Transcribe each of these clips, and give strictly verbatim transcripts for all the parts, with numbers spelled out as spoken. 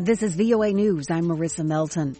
This is V O A News. I'm Marissa Melton.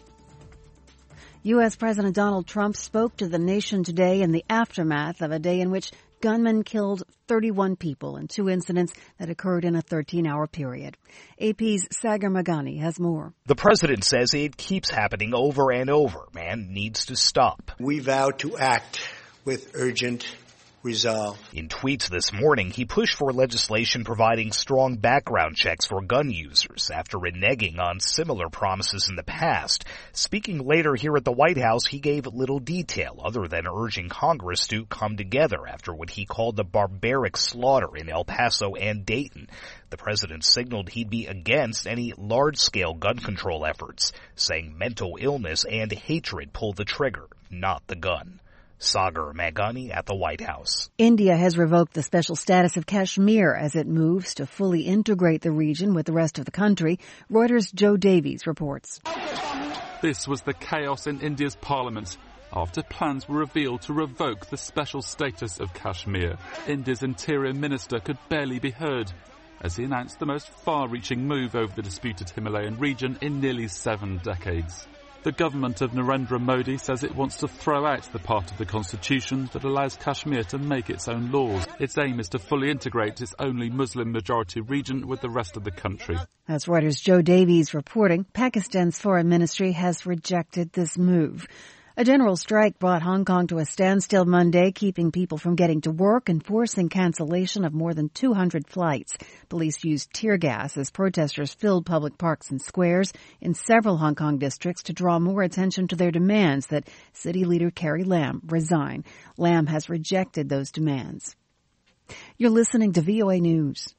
U S. President Donald Trump spoke to the nation today in the aftermath of a day in which gunmen killed thirty-one people in two incidents that occurred in a thirteen-hour period. A P's Sagar Meghani has more. The president says it keeps happening over and over and needs to stop. We vow to act with urgent resolve. In tweets this morning, he pushed for legislation providing strong background checks for gun users after reneging on similar promises in the past. Speaking later here at the White House, he gave little detail other than urging Congress to come together after what he called the barbaric slaughter in El Paso and Dayton. The president signaled he'd be against any large-scale gun control efforts, saying mental illness and hatred pull the trigger, not the gun. Sagar Meghani at the White House. India has revoked the special status of Kashmir as it moves to fully integrate the region with the rest of the country. Reuters' Joe Davies reports. This was the chaos in India's parliament after plans were revealed to revoke the special status of Kashmir. India's interior minister could barely be heard as he announced the most far-reaching move over the disputed Himalayan region in nearly seven decades. The government of Narendra Modi says it wants to throw out the part of the constitution that allows Kashmir to make its own laws. Its aim is to fully integrate its only Muslim-majority region with the rest of the country. As Reuters' Joe Davies reporting, Pakistan's foreign ministry has rejected this move. A general strike brought Hong Kong to a standstill Monday, keeping people from getting to work and forcing cancellation of more than two hundred flights. Police used tear gas as protesters filled public parks and squares in several Hong Kong districts to draw more attention to their demands that City Leader Carrie Lam resign. Lam has rejected those demands. You're listening to V O A News.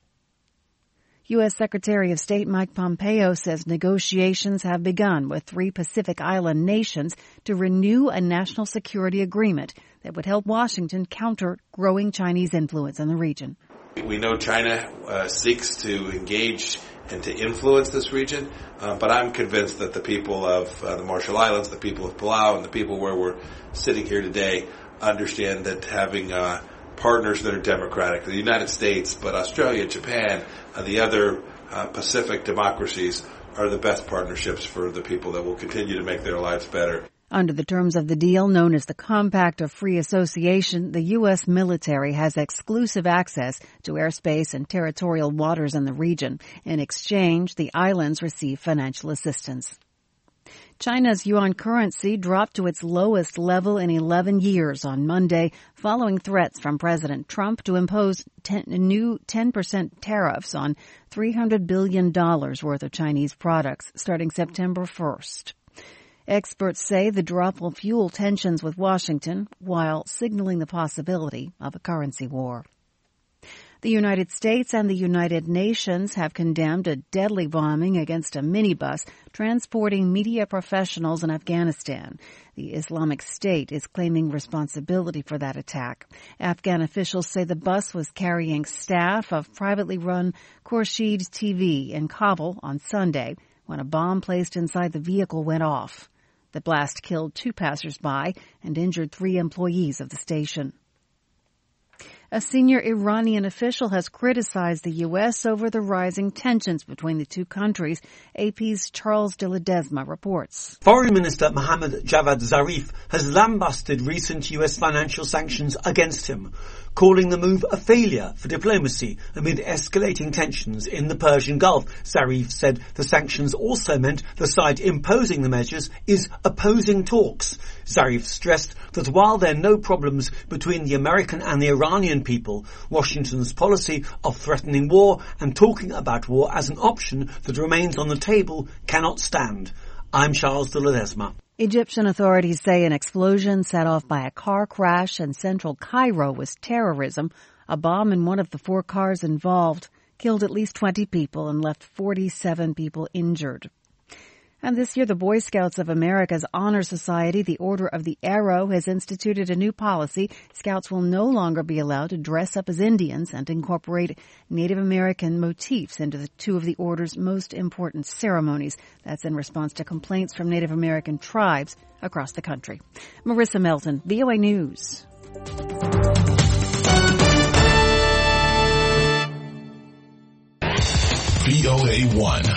U S. Secretary of State Mike Pompeo says negotiations have begun with three Pacific Island nations to renew a national security agreement that would help Washington counter growing Chinese influence in the region. We know China uh, seeks to engage and to influence this region, uh, but I'm convinced that the people of uh, the Marshall Islands, the people of Palau, and the people where we're sitting here today understand that having uh, partners that are democratic, the United States, but Australia, Japan, uh, the other uh, Pacific democracies are the best partnerships for the people that will continue to make their lives better. Under the terms of the deal known as the Compact of Free Association, the U S military has exclusive access to airspace and territorial waters in the region. In exchange, the islands receive financial assistance. China's yuan currency dropped to its lowest level in eleven years on Monday, following threats from President Trump to impose ten, new ten percent tariffs on three hundred billion dollars worth of Chinese products starting September first. Experts say the drop will fuel tensions with Washington while signaling the possibility of a currency war. The United States and the United Nations have condemned a deadly bombing against a minibus transporting media professionals in Afghanistan. The Islamic State is claiming responsibility for that attack. Afghan officials say the bus was carrying staff of privately run Khurshid T V in Kabul on Sunday when a bomb placed inside the vehicle went off. The blast killed two passersby and injured three employees of the station. A senior Iranian official has criticized the U S over the rising tensions between the two countries. A P's Charles de Ledesma reports. Foreign Minister Mohammad Javad Zarif has lambasted recent U S financial sanctions against him, calling the move a failure for diplomacy amid escalating tensions in the Persian Gulf. Zarif said the sanctions also meant the side imposing the measures is opposing talks. Zarif stressed that while there are no problems between the American and the Iranian people, Washington's policy of threatening war and talking about war as an option that remains on the table cannot stand. I'm Charles de Ledesma. Egyptian authorities say an explosion set off by a car crash in central Cairo was terrorism. A bomb in one of the four cars involved killed at least twenty people and left forty-seven people injured. And this year, the Boy Scouts of America's Honor Society, the Order of the Arrow, has instituted a new policy. Scouts will no longer be allowed to dress up as Indians and incorporate Native American motifs into the two of the Order's most important ceremonies. That's in response to complaints from Native American tribes across the country. Marissa Melton, V O A News. V O A one.